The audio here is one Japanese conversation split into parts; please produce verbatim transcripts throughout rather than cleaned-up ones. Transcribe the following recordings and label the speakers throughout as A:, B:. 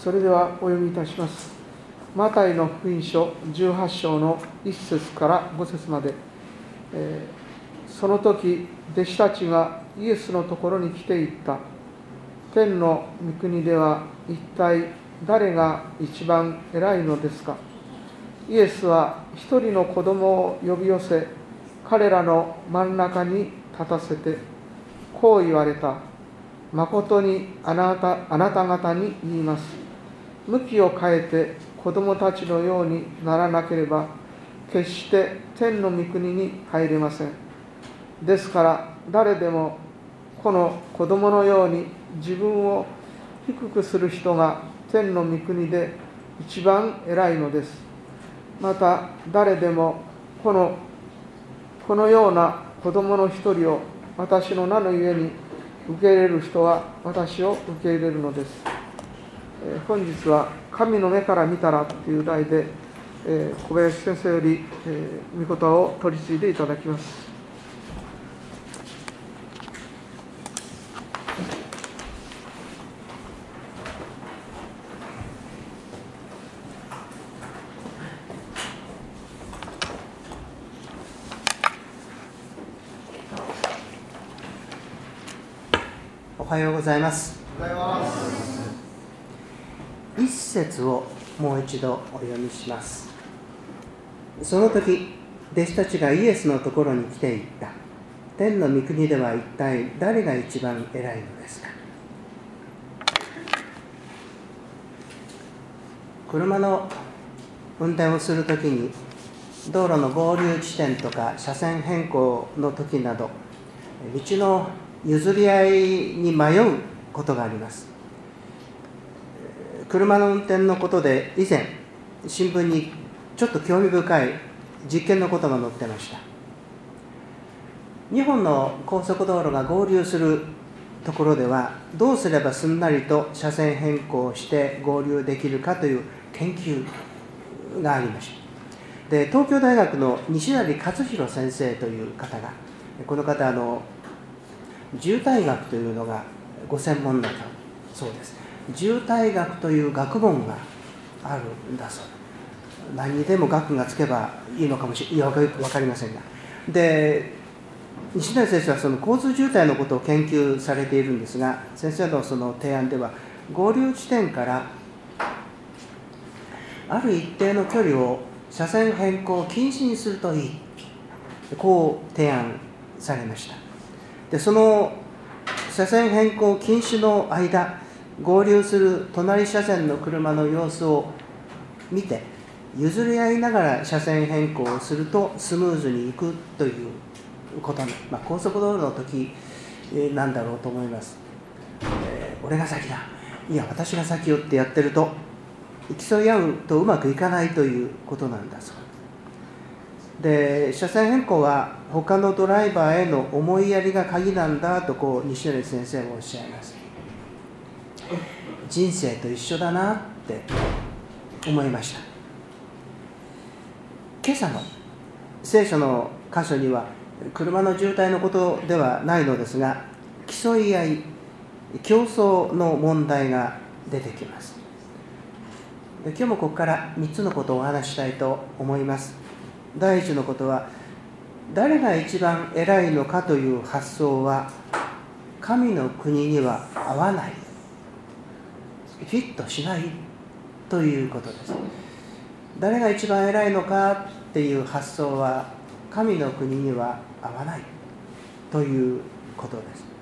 A: それではお読みいたします。マタイの福音書じゅうはち章のいっ節からご節まで、えー、その時弟子たちがイエスのところに来ていった。天の御国では一体誰が一番偉いのですか。イエスは一人の子供を呼び寄せ、彼らの真ん中に立たせてこう言われた。まことにあなた、あなた方に言います。向きを変えて子供たちのようにならなければ、決して天の御国に入れません。ですから誰でもこの子供のように自分を低くする人が天の御国で一番偉いのです。また誰でもこの、このような子供の一人を私の名のゆえに受け入れる人は私を受け入れるのです。えー、本日は神の目から見たらという題で、えー、小林先生より、えー、御言葉を取り次いでいただきます。
B: おはようございます。
A: おはようございます。
B: 一節をもう一度お読みします。その時、弟子たちがイエスのところに来て言った。天の御国では一体誰が一番偉いのですか。車の運転をするときに、道路の合流地点とか車線変更の時など、道の譲り合いに迷うことがあります。車の運転のことで以前新聞にちょっと興味深い実験のことが載ってました。にほんの高速道路が合流するところではどうすればすんなりと車線変更して合流できるかという研究がありました。で、東京大学の西成勝弘先生という方が、この方あの渋滞学というのがご専門だとそうです。渋滞学という学問があるんだそう。何にでも学がつけばいいのかもしれない、分かりませんが。で、西成先生はその交通渋滞のことを研究されているんですが、先生のその提案では、合流地点からある一定の距離を車線変更禁止にするといい、こう提案されました。で、その車線変更禁止の間、合流する隣車線の車の様子を見て、譲り合いながら車線変更をするとスムーズにいくということの、まあ、高速道路の時なんだろうと思います。えー、俺が先だ、いや私が先よってやってると、競い合うとうまくいかないということなんだそうで、車線変更は他のドライバーへの思いやりが鍵なんだとこう西成先生もおっしゃいます。人生と一緒だなって思いました。今朝の聖書の箇所には車の渋滞のことではないのですが、競い合い、競争の問題が出てきます。で、今日もここからみっつのことをお話したいと思います。第一のことは、誰が一番偉いのかという発想は神の国には合わない、フィットしないということです。誰が一番偉いのかっていう発想は神の国には合わないということ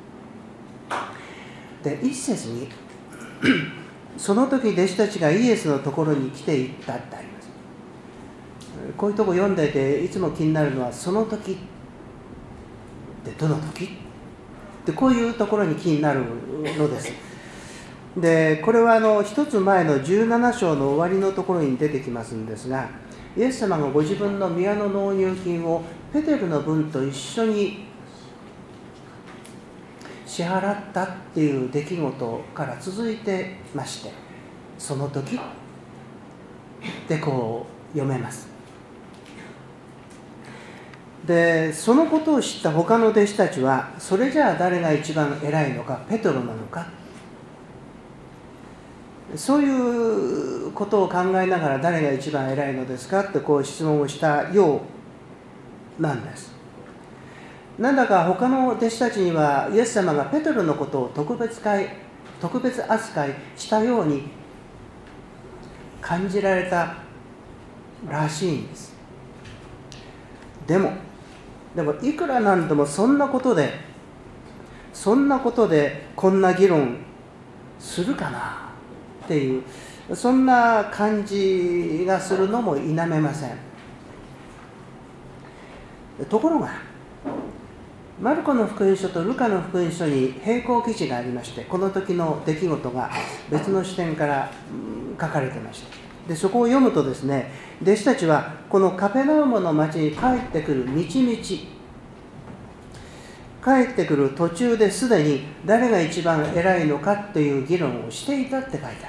B: です。で、一節にその時弟子たちがイエスのところに来ていったってあります。こういうとこ読んでいていつも気になるのは、その時ってどの時ってこういうところに気になるのです。で、これはあの一つ前のじゅうなな章の終わりのところに出てきますんですが、イエス様がご自分の宮の納入金をペテルの分と一緒に支払ったっていう出来事から続いてまして、その時でこう読めます。で、そのことを知った他の弟子たちは、それじゃあ誰が一番偉いのか、ペテロなのか、 そういうことを考えながら誰が一番偉いのですかってこう質問をしたようなんです。なんだか他の弟子たちにはイエス様がペテロのことを特別扱い特別扱いしたように感じられたらしいんです。でもでもいくらなんでもそんなことでそんなことでこんな議論するかなっていうそんな感じがするのも否めません。ところがマルコの福音書とルカの福音書に並行記事がありまして、この時の出来事が別の視点から書かれていました。でそこを読むとですね、弟子たちはこのカペナウムの町に帰ってくる道々帰ってくる途中ですでに誰が一番偉いのかという議論をしていたって書いてある。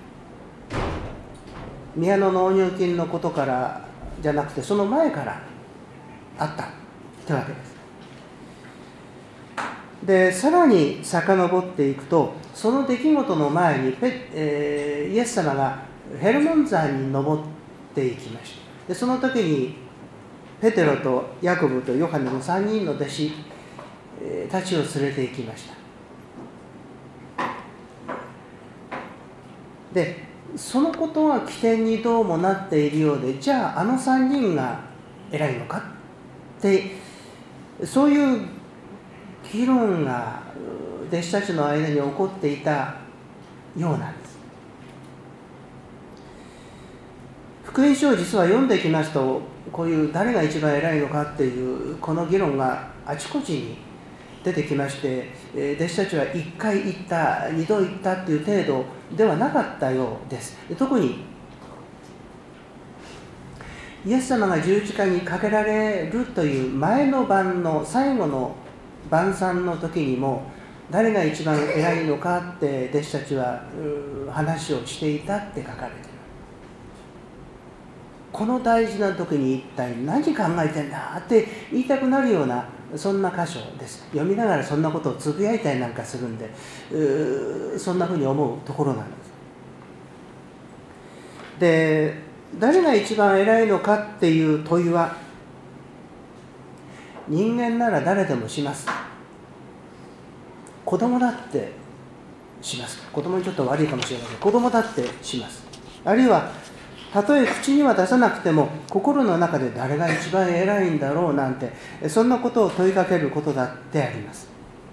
B: 宮の納入金のことからじゃなくてその前からあったってわけです。でさらに遡っていくと、その出来事の前にペ、えー、イエス様がヘルモン山に登っていきました。でその時にペテロとヤコブとヨハネのさんにんの弟子たちを連れて行きました。でそのことが起点にどうもなっているようで、じゃああのさんにんが偉いのかってそういう議論が弟子たちの間に起こっていたようなんです。福音書を実は読んできますと、こういう誰が一番偉いのかっていうこの議論があちこちに出てきまして、弟子たちはいっかい言ったにど言ったっていう程度ではなかったようです。特にイエス様が十字架にかけられるという前の晩の最後の晩餐の時にも誰が一番偉いのかって弟子たちは話をしていたって書かれている。この大事な時に一体何考えてんだって言いたくなるようなそんな箇所です。読みながらそんなことをつぶやいたりなんかするんで、うそんなふうに思うところなんです。で、誰が一番偉いのかっていう問いは人間なら誰でもします。子供だってします。子供にちょっと悪いかもしれません。子供だってします。あるいはたとえ口には出さなくても心の中で誰が一番偉いんだろうなんてそんなことを問いかけることだってあります。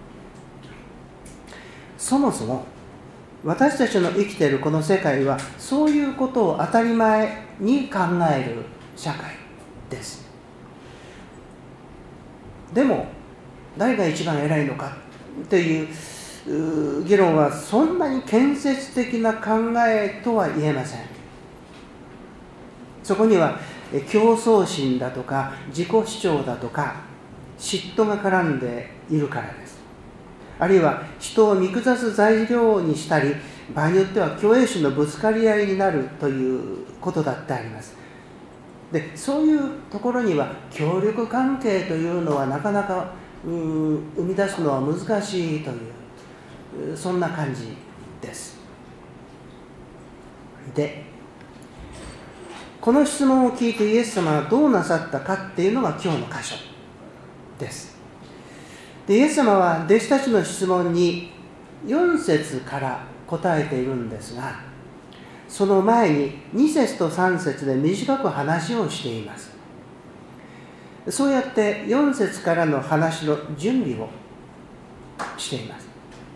B: そもそも私たちの生きているこの世界はそういうことを当たり前に考える社会です。でも誰が一番偉いのかっていう議論はそんなに建設的な考えとは言えません。そこには競争心だとか自己主張だとか嫉妬が絡んでいるからです。あるいは人を見下す材料にしたり、場合によっては共栄心のぶつかり合いになるということだってあります。で、そういうところには協力関係というのはなかなか生み出すのは難しいというそんな感じです。でこの質問を聞いてイエス様はどうなさったかっていうのが今日の箇所です。でイエス様は弟子たちの質問によん節から答えているんですが、その前にに節とさん節で短く話をしています。そうやってよん節からの話の準備をしています。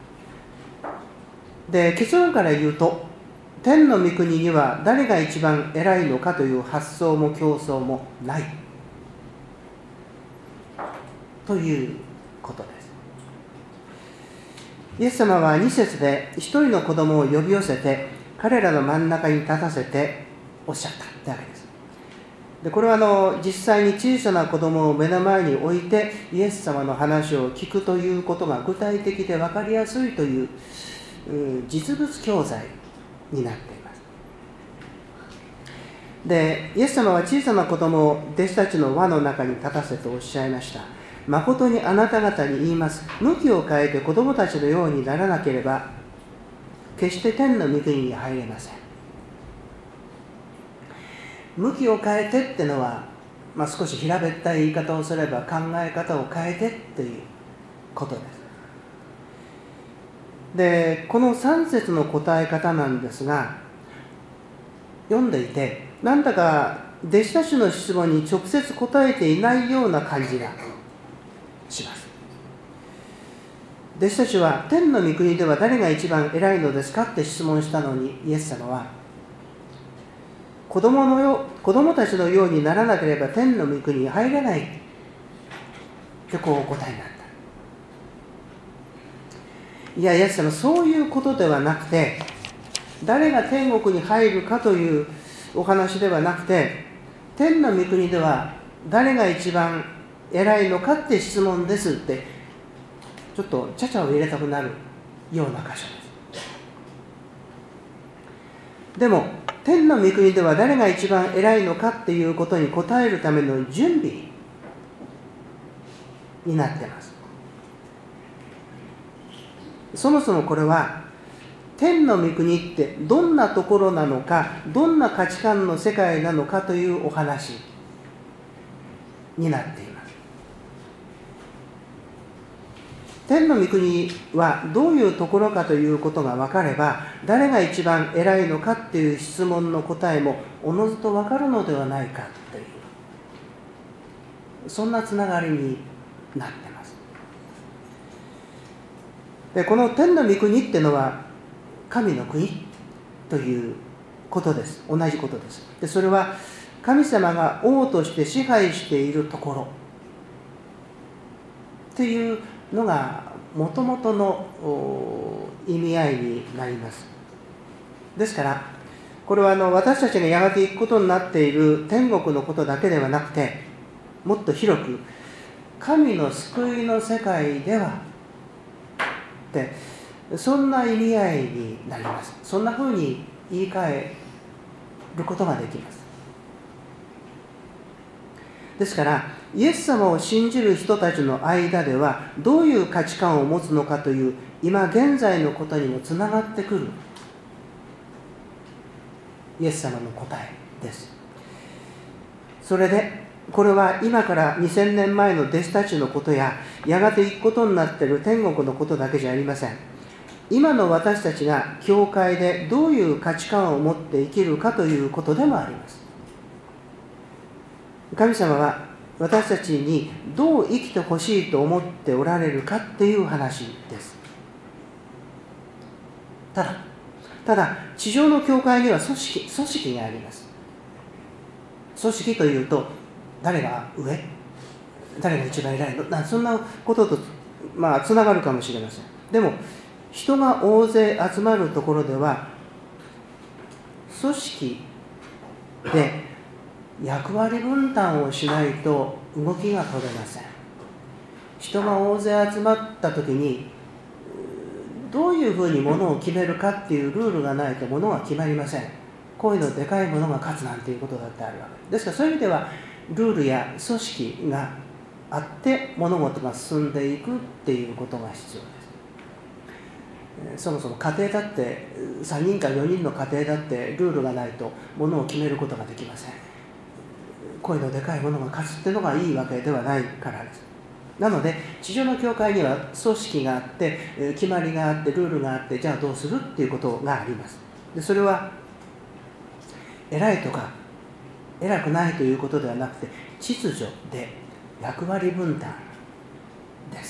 B: で結論から言うと、天の御国には誰が一番偉いのかという発想も競争もないということです。イエス様はに節で一人の子供を呼び寄せて彼らの真ん中に立たせておっしゃったわけです。でこれはあの実際に小さな子供を目の前に置いてイエス様の話を聞くということが具体的で分かりやすいという実物教材になっています。でイエス様は小さな子供を弟子たちの輪の中に立たせておっしゃいました。誠にあなた方に言います。向きを変えて子供たちのようにならなければ決して天の御国に入れません。向きを変えてってのは、まあ、少し平べったい言い方をすれば考え方を変えてということです。で、このさん節の答え方なんですが、読んでいてなんだか弟子たちの質問に直接答えていないような感じがします。弟子たちは天の御国では誰が一番偉いのですかって質問したのに、イエス様は子供のよ子供たちのようにならなければ天の御国に入れないってこうお答えになった。いや、イエス様、そういうことではなくて、誰が天国に入るかというお話ではなくて、天の御国では誰が一番偉いのかって質問ですって、ちょっとちゃちゃを入れたくなるような箇所です。でも天の御国では誰が一番偉いのかっていうことに答えるための準備になっています。そもそもこれは天の御国ってどんなところなのか、どんな価値観の世界なのかというお話になっています。天の御国はどういうところかということが分かれば、誰が一番偉いのかっていう質問の答えもおのずと分かるのではないかという、そんなつながりになっています。で、この天の御国っていうのは神の国ということです。同じことです。で、それは神様が王として支配しているところというのがもともとの意味合いになります。ですからこれはあの私たちがやがて行くことになっている天国のことだけではなくて、もっと広く神の救いの世界ではってそんな意味合いになります。そんなふうに言い換えることができます。ですからイエス様を信じる人たちの間ではどういう価値観を持つのかという今現在のことにもつながってくるイエス様の答えです。それでこれは今からにせんねんまえの弟子たちのことややがて行くことになっている天国のことだけじゃありません。今の私たちが教会でどういう価値観を持って生きるかということでもあります。神様は私たちにどう生きてほしいと思っておられるかっていう話です。ただ、ただ地上の教会には組織、組織があります。組織というと誰が上、誰が一番偉いの、そんなこととまあつながるかもしれません。でも人が大勢集まるところでは組織で役割分担をしないと動きが取れません。人が大勢集まった時にどういうふうにものを決めるかっていうルールがないとものは決まりません。こういうのでかいものが勝つなんていうことだってあるわけですから、そういう意味ではルールや組織があって物事が進んでいくっていうことが必要です。そもそも家庭だってさんにんかよにんの家庭だってルールがないとものを決めることができません。声のでかいものが勝つっていうのがいいわけではないからです。なので地上の教会には組織があって決まりがあってルールがあって、じゃあどうするっていうことがあります。でそれは偉いとか偉くないということではなくて、秩序で役割分担です。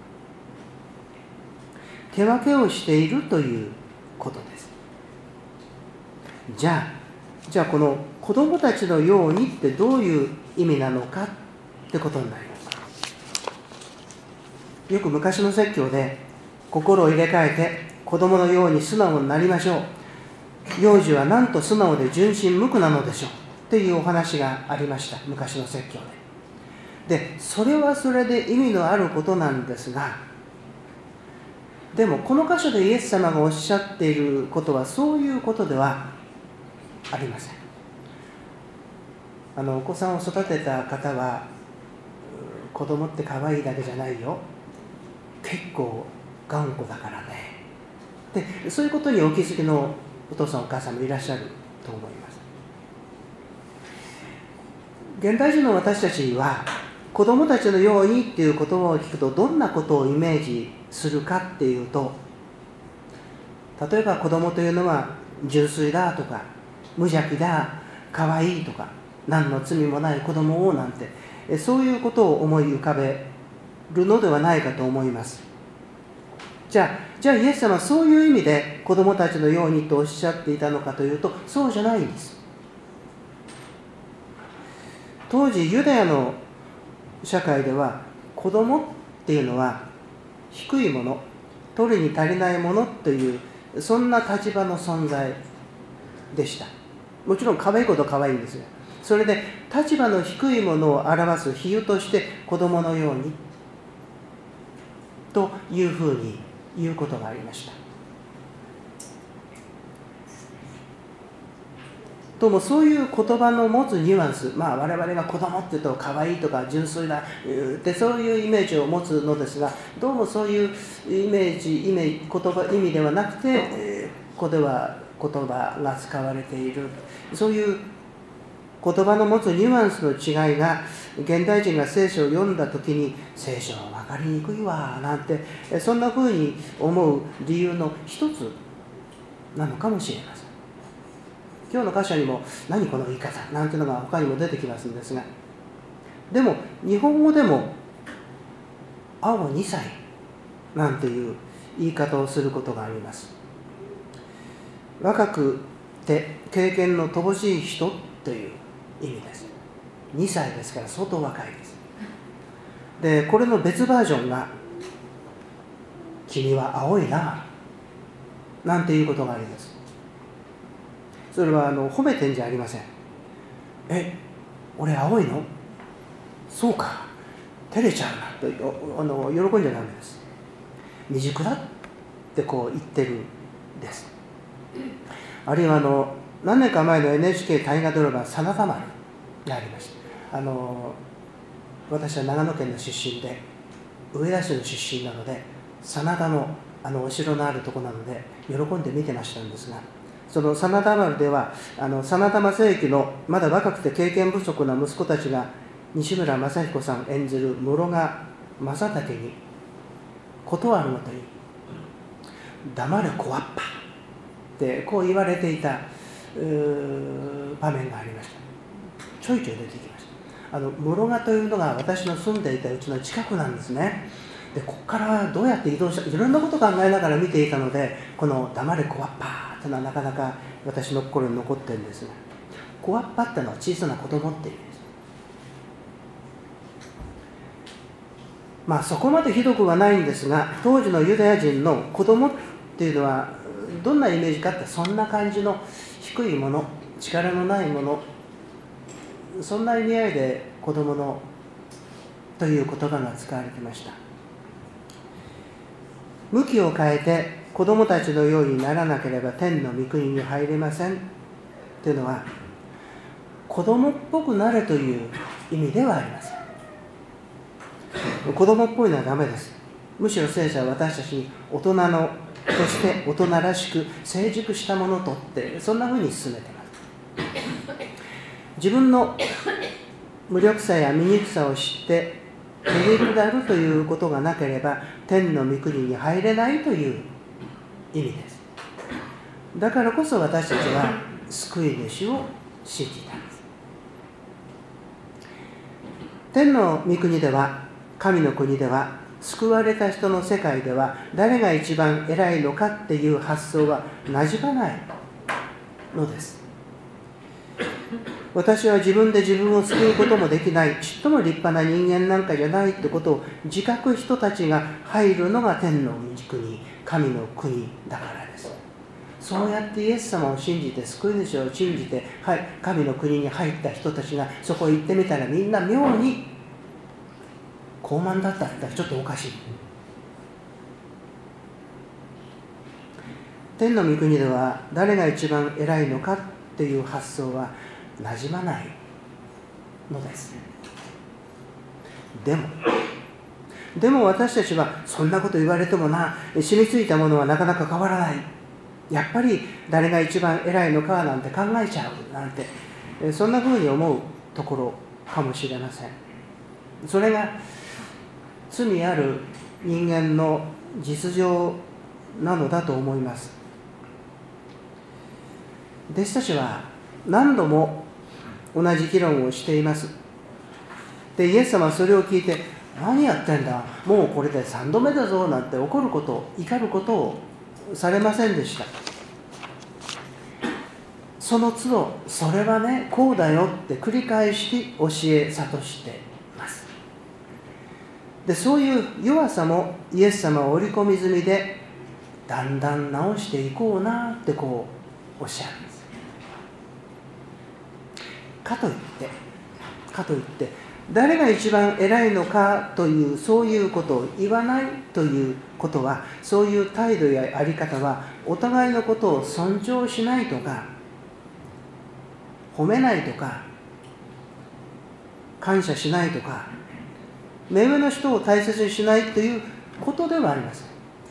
B: 手分けをしているということです。じゃあじゃあこの子供たちのようにってどういう意味なのかってことになります。よく昔の説教で心を入れ替えて子供のように素直になりましょう。幼児はなんと素直で純真無垢なのでしょうっていうお話がありました、昔の説教で。で、それはそれで意味のあることなんですが、でもこの箇所でイエス様がおっしゃっていることはそういうことではありません。あのお子さんを育てた方は、子供って可愛いだけじゃないよ、結構頑固だからね、 でそういうことにお気づきのお父さんお母さんもいらっしゃると思います。現代人の私たちは子供たちのようにっていう言葉を聞くとどんなことをイメージするかっていうと、例えば子供というのは純粋だとか無邪気だ、可愛いとか、何の罪もない子供をなんて、そういうことを思い浮かべるのではないかと思います。じゃあ、じゃあイエス様はそういう意味で子供たちのようにとおっしゃっていたのかというと、そうじゃないんです。当時ユダヤの社会では子供っていうのは低いもの、取るに足りないものというそんな立場の存在でした。もちろん可愛いこと可愛いんですよ。それで立場の低いものを表す比喩として子供のようにというふうに言うことがありました。ともそういう言葉の持つニュアンス、まあ我々が子供って言うと可愛いとか純粋なってそういうイメージを持つのですが、どうもそういうイメージ、イメージ言葉意味ではなくて、えー、ここでは言葉が使われている、そういう言葉の持つニュアンスの違いが現代人が聖書を読んだときに聖書は分かりにくいわなんてそんなふうに思う理由の一つなのかもしれません。今日の箇所にも何この言い方なんていうのが他にも出てきますんですが、でも日本語でも青にさいなんていう言い方をすることがあります。若くて経験の乏しい人という意味です。にさいですから相当若いです。で、これの別バージョンが君は青いななんていうことがあります。それはあの褒めてんじゃありません。え、俺青いの？そうか、照れちゃうなとあの喜んじゃダメです。未熟だってこう言ってるんです。あるいはあの何年か前の エヌエイチケー 大河ドラマ「真田丸」がありました。あの私は長野県の出身で上田市の出身なので、真田のあのお城のあるところなので喜んで見てましたんですが、その真田丸ではあの真田昌幸のまだ若くて経験不足な息子たちが西村雅彦さん演じる室賀正武に断るごとに黙れ小わっぱってこう言われていた場面がありました。ちょいちょい出てきました。あの室賀というのが私の住んでいたうちの近くなんですね。でここからどうやって移動したいろんなことを考えながら見ていたので、この黙れ小わっぱというのはなかなか私の心に残ってるんですが、小わっぱっていうのは小さな子供っていう意味です。まあそこまでひどくはないんですが、当時のユダヤ人の子供っていうのはどんなイメージかって、そんな感じの低いもの、力のないもの、そんな意味合いで子供のという言葉が使われていました。向きを変えて子供たちのようにならなければ天の御国に入れませんというのは、子供っぽくなれという意味ではありません。子供っぽいのはダメです。むしろ聖書は私たちに大人のとして大人らしく成熟したものとってそんなふうに進めています。自分の無力さや醜さを知ってへりくだるということがなければ天の御国に入れないという意味です。だからこそ私たちは救い主を信じたんです。天の御国では、神の国では、救われた人の世界では誰が一番偉いのかっていう発想はなじまないのです。私は自分で自分を救うこともできない、ちっとも立派な人間なんかじゃないってことを自覚人たちが入るのが天の御国、神の国だからです。そうやってイエス様を信じて、救い主を信じて、はい、神の国に入った人たちがそこへ行ってみたら、みんな妙に高慢だったってちょっとおかしい。天の御国では誰が一番偉いのかっていう発想はなじまないのです。でもでも私たちはそんなこと言われてもな、染みついたものはなかなか変わらない、やっぱり誰が一番偉いのかなんて考えちゃうなんて、そんなふうに思うところかもしれません。それが罪ある人間の実情なのだと思います。弟子たちは何度も同じ議論をしています。で、イエス様はそれを聞いて、何やってんだ、もうこれでさんどめだぞなんて怒ること、怒ることをされませんでした。その都度、それはね、こうだよって繰り返して教え諭しています。で、そういう弱さもイエス様は織り込み済みで、だんだん直していこうなってこうおっしゃるんです。かといって、かといって、誰が一番偉いのかという、そういうことを言わないということは、そういう態度やあり方は、お互いのことを尊重しないとか、褒めないとか、感謝しないとか、目上の人を大切にしないということではありません。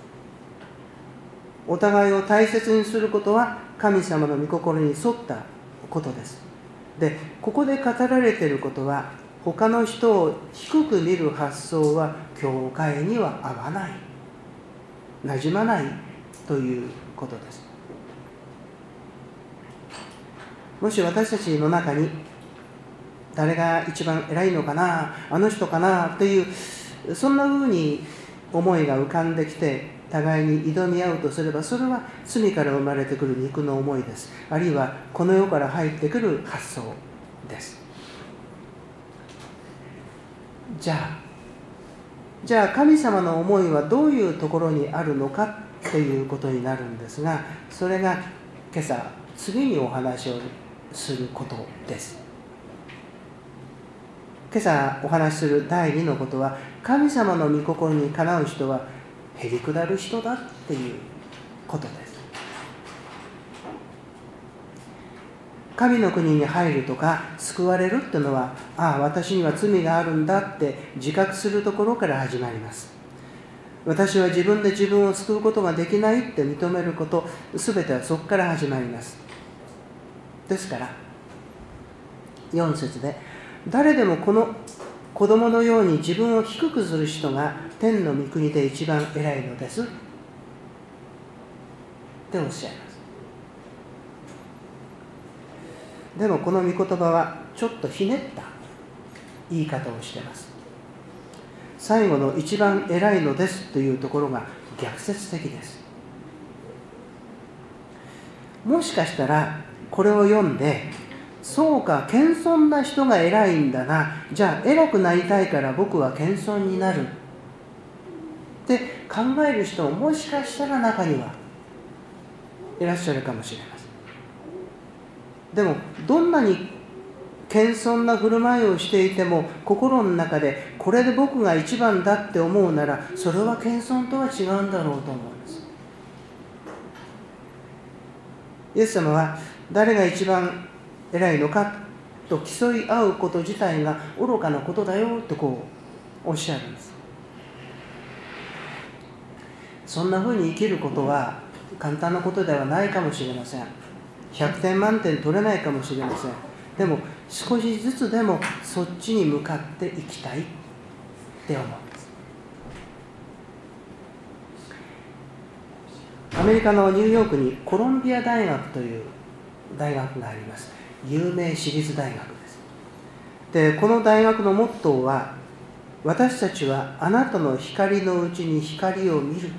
B: お互いを大切にすることは、神様の御心に沿ったことです。で、ここで語られていることは、他の人を低く見る発想は教会には合わない、馴染まないということです。もし私たちの中に誰が一番偉いのかな、あの人かなというそんなふうに思いが浮かんできて互いに挑み合うとすれば、それは罪から生まれてくる肉の思いです。あるいはこの世から入ってくる発想です。じゃあじゃあ神様の思いはどういうところにあるのかということになるんですが、それが今朝次にお話をすることです。今朝お話しする第二のことは、神様の御心にかなう人はへりくだる人だっていうことです。神の国に入るとか救われるっていうのは、ああ私には罪があるんだって自覚するところから始まります。私は自分で自分を救うことができないって認めること、すべてはそこから始まります。ですからよん節で、誰でもこの子供のように自分を低くする人が天の御国で一番偉いのですっておっしゃいます。でもこの御言葉はちょっとひねった言い方をしています。最後の一番偉いのですというところが逆説的です。もしかしたらこれを読んで、そうか、謙遜な人が偉いんだな、じゃあ偉くなりたいから僕は謙遜になるって考える人ももしかしたら中にはいらっしゃるかもしれません。でもどんなに謙遜な振る舞いをしていても、心の中でこれで僕が一番だって思うなら、それは謙遜とは違うんだろうと思います。イエス様は誰が一番偉いのかと競い合うこと自体が愚かなことだよとこうおっしゃるんです。そんなふうに生きることは簡単なことではないかもしれません。ひゃくてん満点取れないかもしれません。でも少しずつでもそっちに向かっていきたいって思うんです。アメリカのニューヨークにコロンビア大学という大学があります。有名私立大学です。で、この大学のモットーは、私たちはあなたの光のうちに光を見る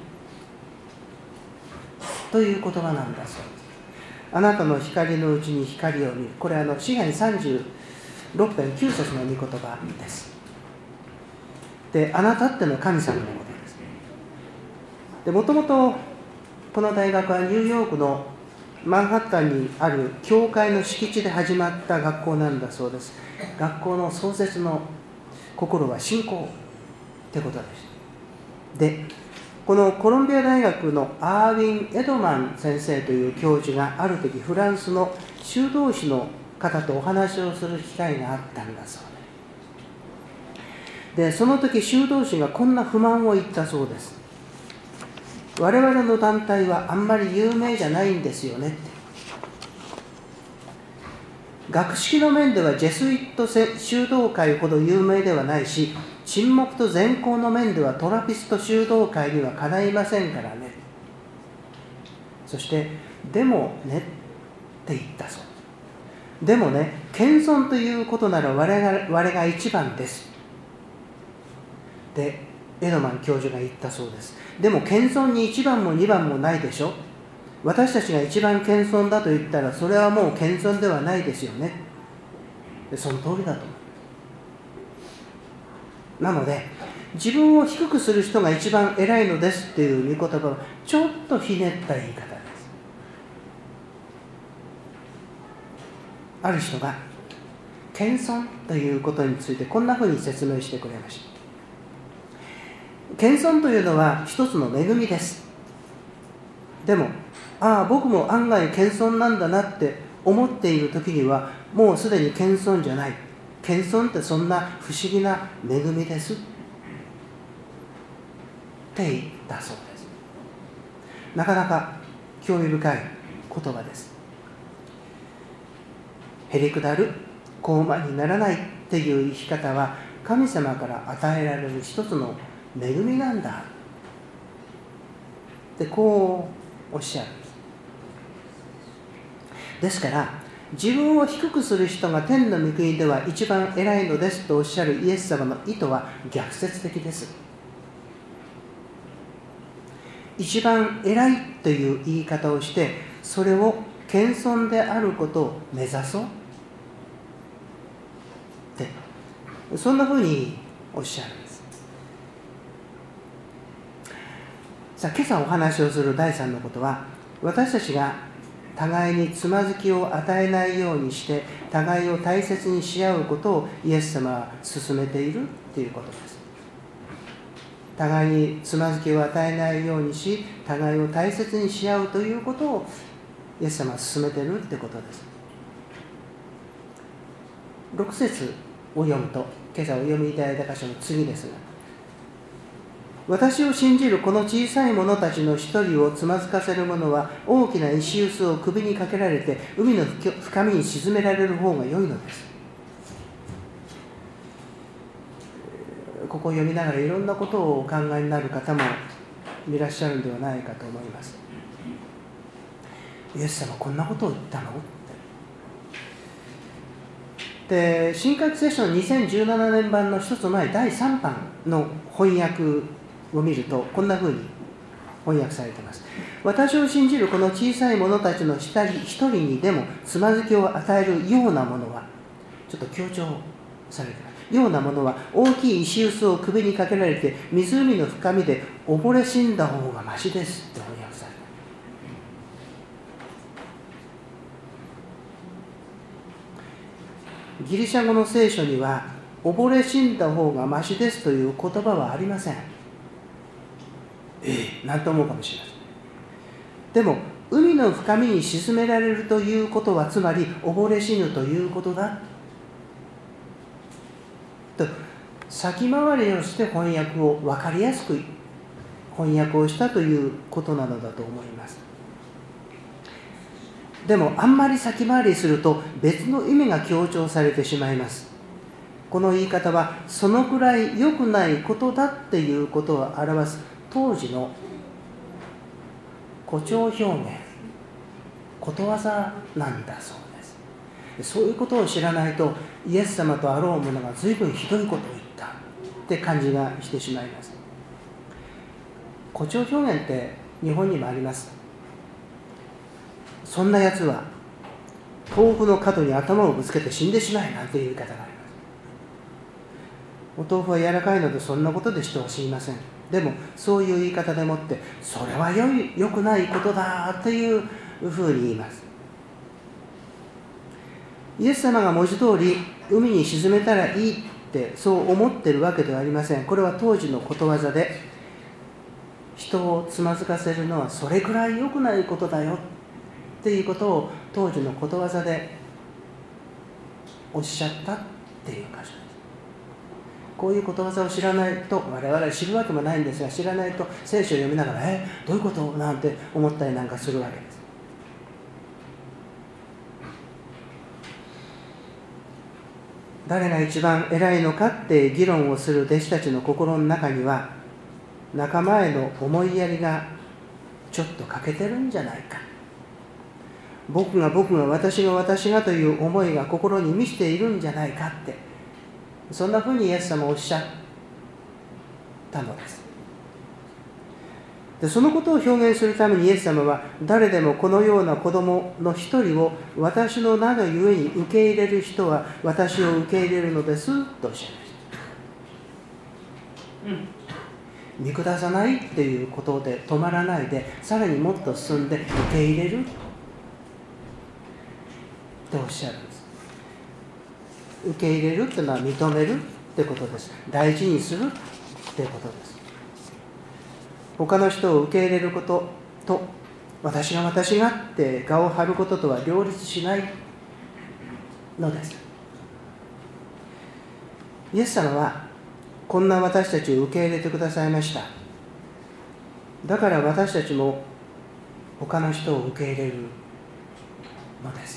B: という言葉なんだそうです。あなたの光のうちに光を見る。これはあの詩編さんじゅうろく編きゅう節の御言葉です。で、あなたっていうのは神様のことです。で、もともとこの大学はニューヨークのマンハッタンにある教会の敷地で始まった学校なんだそうです。学校の創設の心は信仰ってことです。で、このコロンビア大学のアーウィン・エドマン先生という教授がある時フランスの修道士の方とお話をする機会があったんだそうで、その時修道士がこんな不満を言ったそうです。我々の団体はあんまり有名じゃないんですよねって。学識の面ではジェスイット修道会ほど有名ではないし、沈黙と善行の面ではトラピスト修道会にはかないませんからね。そしてでもねって言ったそう。でもね、謙遜ということなら我が、我が一番ですでエドマン教授が言ったそうです。でも謙遜に一番も二番もないでしょ。私たちが一番謙遜だと言ったらそれはもう謙遜ではないですよね。でその通りだと思う。なので自分を低くする人が一番偉いのですっていう御言葉はちょっとひねった言い方です。ある人が謙遜ということについてこんなふうに説明してくれました。謙遜というのは一つの恵みです。でも、ああ僕も案外謙遜なんだなって思っている時にはもうすでに謙遜じゃない。謙遜ってそんな不思議な恵みですって言ったそうです。なかなか興味深い言葉です。へりくだる、高慢にならないっていう生き方は神様から与えられる一つの恵みなんだってこうおっしゃるんです。ですから自分を低くする人が天の御国では一番偉いのですとおっしゃるイエス様の意図は逆説的です。一番偉いという言い方をしてそれを謙遜であることを目指そうってそんなふうにおっしゃるんです。さあ今朝お話をするだいさんのことは私たちが互いにつまずきを与えないようにして互いを大切にし合うことをイエス様は進めているということです。互いにつまずきを与えないようにし互いを大切にし合うということをイエス様は進めているということです。ろく節を読むと今朝お読みいただいた箇所の次ですが、私を信じるこの小さい者たちの一人をつまずかせる者は大きな石臼を首にかけられて海の深みに沈められる方が良いのです。ここを読みながらいろんなことをお考えになる方もいらっしゃるんではないかと思います。イエス様こんなことを言ったので、新約聖書のにせんじゅうななねん版の一つ前だいさんばんの翻訳を見るとこんなふうに翻訳されています。私を信じるこの小さい者たちの一人一人にでもつまずきを与えるようなものはちょっと強調されています。ようなものは大きい石臼を首にかけられて湖の深みで溺れ死んだ方がましですって翻訳されています。ギリシャ語の聖書には溺れ死んだ方がましですという言葉はありません。ええ、なんと思うかもしれません。でも海の深みに沈められるということはつまり溺れ死ぬということだと先回りをして翻訳を分かりやすく翻訳をしたということなのだと思います。でもあんまり先回りすると別の意味が強調されてしまいます。この言い方はそのくらい良くないことだっていうことを表す当時の誇張表現、ことわざなんだそうです。そういうことを知らないとイエス様とあろう者が随分ひどいことを言ったって感じがしてしまいます。誇張表現って日本にもあります。そんなやつは豆腐の角に頭をぶつけて死んでしまえなんていう言い方があります。お豆腐は柔らかいのでそんなことで人は死にません。でもそういう言い方でもってそれは良い良くないことだというふうに言います。イエス様が文字通り海に沈めたらいいってそう思ってるわけではありません。これは当時のことわざで人をつまずかせるのはそれくらい良くないことだよっていうことを当時のことわざでおっしゃったっていう箇所です。 こういうことわざを知らないと、我々知るわけもないんですが、知らないと聖書を読みながら、えどういうことなんて思ったりなんかするわけです。誰が一番偉いのかって議論をする弟子たちの心の中には、仲間への思いやりがちょっと欠けてるんじゃないか。僕が僕が私が私がという思いが心に満ちているんじゃないかって、そんなふうにイエス様はおっしゃったのです。でそのことを表現するためにイエス様は、誰でもこのような子供の一人を私の名のゆえに受け入れる人は私を受け入れるのですとおっしゃいました。うん見下さないっていうことで止まらないで、さらにもっと進んで受け入れるとおっしゃるんです。受け入れるっていうのは認めるってことです。大事にするってことです。他の人を受け入れることと、私が私がって我を張ることとは両立しないのです。イエス様はこんな私たちを受け入れてくださいました。だから私たちも他の人を受け入れるのです。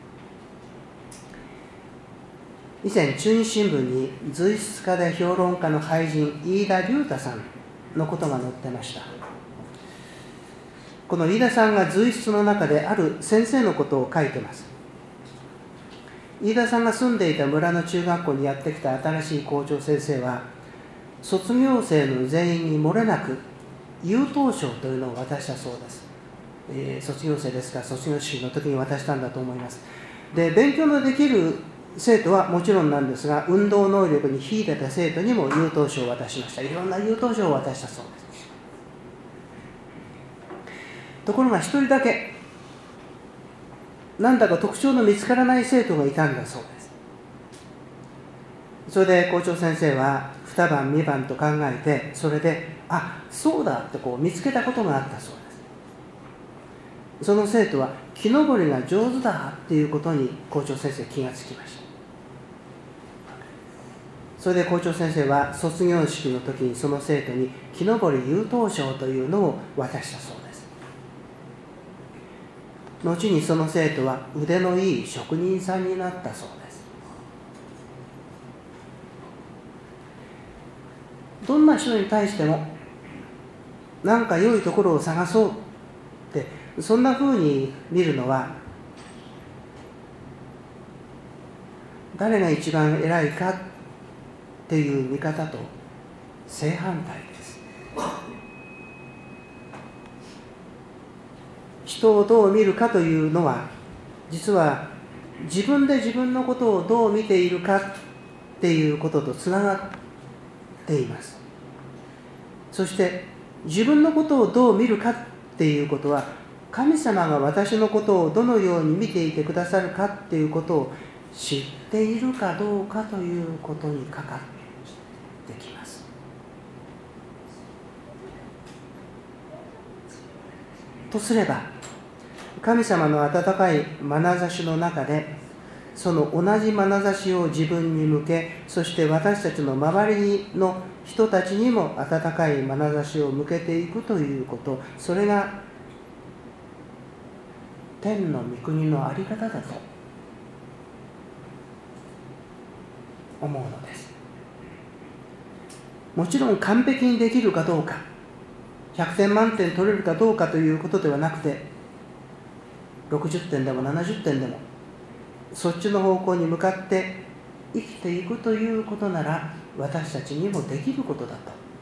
B: 以前中日新聞に随筆家で評論家の俳人飯田龍太さんのことが載ってました。この飯田さんが随筆の中である先生のことを書いてます。飯田さんが住んでいた村の中学校にやってきた新しい校長先生は、卒業生の全員に漏れなく優等賞というのを渡したそうです。えー、卒業生ですから卒業式の時に渡したんだと思います。で、勉強のできる生徒はもちろんなんですが、運動能力に秀でた生徒にも優等賞を渡しました。いろんな優等賞を渡したそうです。ところが一人だけなんだか特徴の見つからない生徒がいたんだそうです。それで校長先生は二晩三晩と考えて、それであそうだってこう見つけたことがあったそうです。その生徒は木登りが上手だっていうことに校長先生気がつきました。それで校長先生は卒業式の時にその生徒に木登り優等賞というのを渡したそうです。後にその生徒は腕のいい職人さんになったそうです。どんな人に対しても何か良いところを探そうってそんな風に見るのは、誰が一番偉いかっていう見方と正反対です。人をどう見るかというのは、実は自分で自分のことをどう見ているかっていうこととつながっています。そして自分のことをどう見るかっていうことは、神様が私のことをどのように見ていてくださるかっていうことを知っているかどうかということにかかってきます。とすれば、神様の温かい眼差しの中で、その同じ眼差しを自分に向け、そして私たちの周りの人たちにも温かい眼差しを向けていくということ、それが天の御国の在り方だと思うのです。もちろん完璧にできるかどうか、ひゃくてん満点取れるかどうかということではなくて、ろくじゅってんでもななじゅってんでもそっちの方向に向かって生きていくということなら、私たちにもできることだと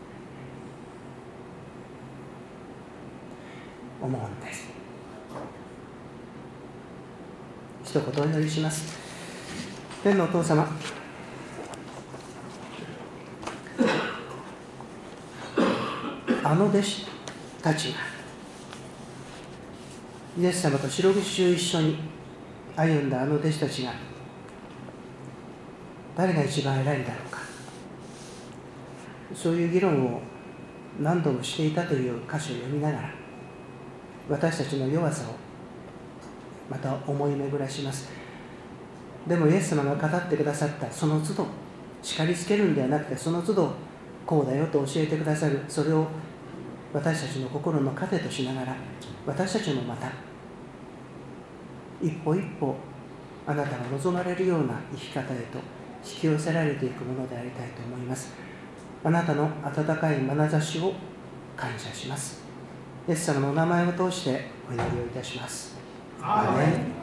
B: 思うんです。一言お祈りします。天のお父様、あの弟子たちがイエス様と四六時中一緒に歩んだあの弟子たちが、誰が一番偉いんだろうか、そういう議論を何度もしていたという箇所を読みながら、私たちの弱さをまた思い巡らします。でもイエス様が語ってくださったその都度、 叱りつけるんではなくて、その都度こうだよと教えてくださる。それを私たちの心の糧としながら、私たちもまた一歩一歩あなたが望まれるような生き方へと引き寄せられていくものでありたいと思います。あなたの温かい眼差しを感謝します。イエス様のお名前を通してお祈りをいたします。アーメン。